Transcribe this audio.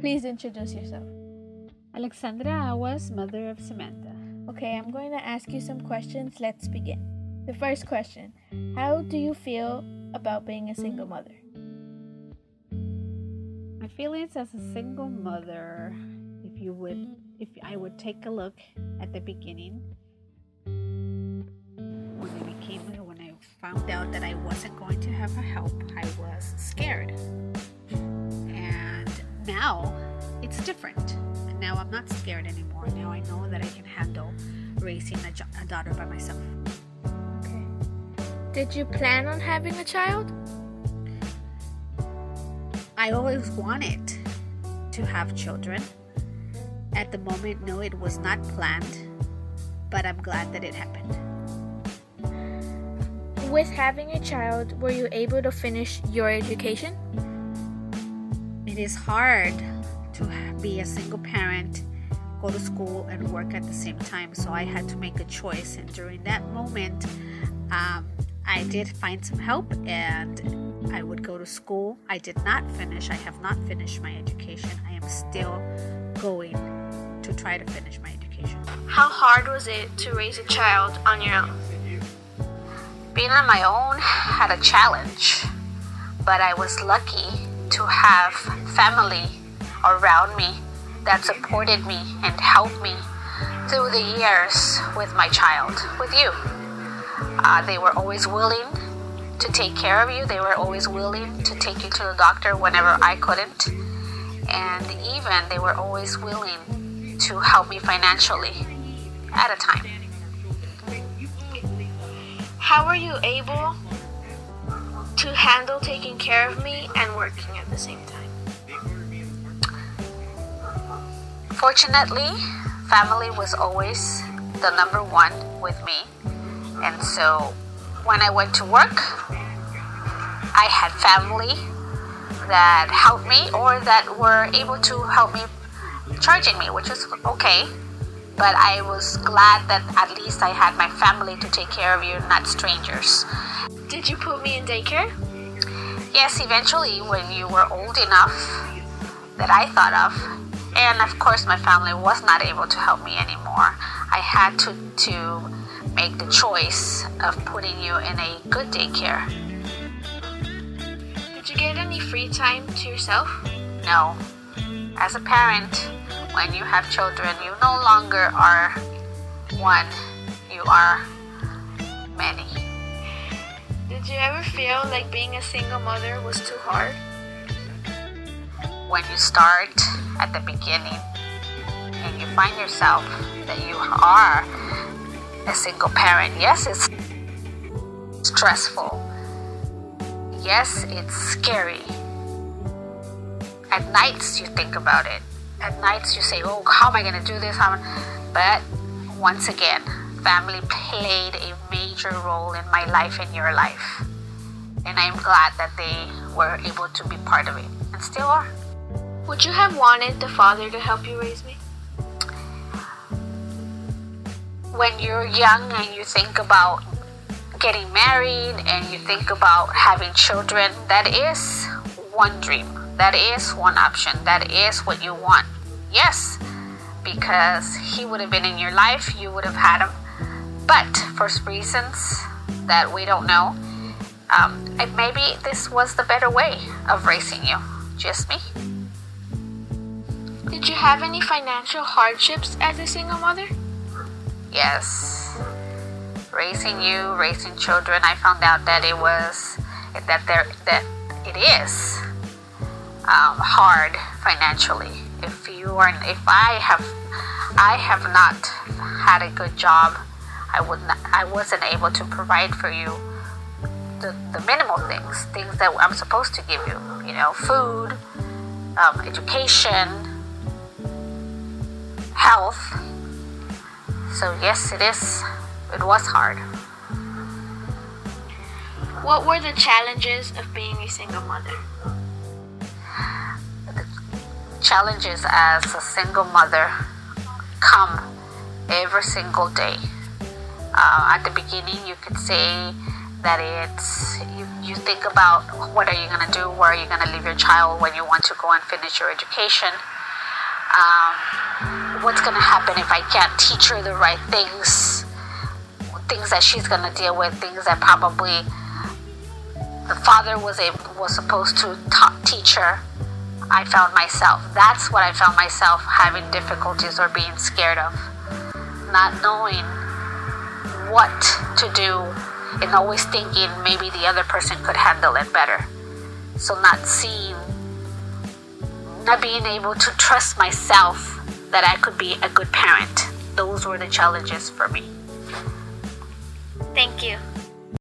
Please introduce yourself. Alexandra Aguas, mother of Samantha. Okay, I'm going to ask you some questions. Let's begin. The first question: how do you feel about being a single mother? My feelings as a single mother, if I would take a look at the beginning, when I found out that I wasn't going to have help, I was scared. And now it's different. And now I'm not scared anymore. Now I know that I can handle raising a daughter by myself. Okay. Did you plan on having a child? I always wanted to have children. At the moment, no, it was not planned, but I'm glad that it happened. With having a child, were you able to finish your education? It is hard to be a single parent, go to school and work at the same time, so I had to make a choice, and during that moment I did find some help and I would go to school. I have not finished my education. I am still going to try to finish my education. How hard was it to raise a child on your own? Being on my own had a challenge, but I was lucky to have family around me that supported me and helped me through the years with my child, with you. They were always willing to take care of you. They were always willing to take you to the doctor whenever I couldn't. And even they were always willing to help me financially at a time. How were you able to handle taking care of me and working at the same time? Fortunately, family was always the number one with me. And so when I went to work, I had family that helped me or that were able to help me charging me, which was okay. But I was glad that at least I had my family to take care of you, not strangers. Did you put me in daycare? Yes, eventually when you were old enough that I thought of. And of course my family was not able to help me anymore. I had to make the choice of putting you in a good daycare. Did you get any free time to yourself? No. As a parent, when you have children, you no longer are one, you are many. Did you ever feel like being a single mother was too hard? When you start at the beginning and you find yourself that you are a single parent, yes, it's stressful. Yes, it's scary. At nights you think about it. At nights you say, oh, how am I going to do this? But once again, family played a major role in my life and your life. And I'm glad that they were able to be part of it and still are. Would you have wanted the father to help you raise me? When you're young and you think about getting married and you think about having children, that is one dream. That is one option. That is what you want. Yes, because he would have been in your life, you would have had him. But for reasons that we don't know, maybe this was the better way of raising you. Just me. Did you have any financial hardships as a single mother? Yes. Raising you, raising children, I found out that it is hard financially. I have not had a good job, I wasn't able to provide for you the minimal things that I'm supposed to give you. Food, education, health. So yes, it was hard. What were the challenges of being a single mother? The challenges as a single mother come every single day. At the beginning, you could say that you think about what are you going to do, where are you going to leave your child when you want to go and finish your education. What's going to happen if I can't teach her the right things that she's going to deal with, things that probably the father was supposed to teach her. That's what I found myself having difficulties or being scared of, not knowing what to do and always thinking maybe the other person could handle it better. So not being able to trust myself that I could be a good parent. Those were the challenges for me. Thank you.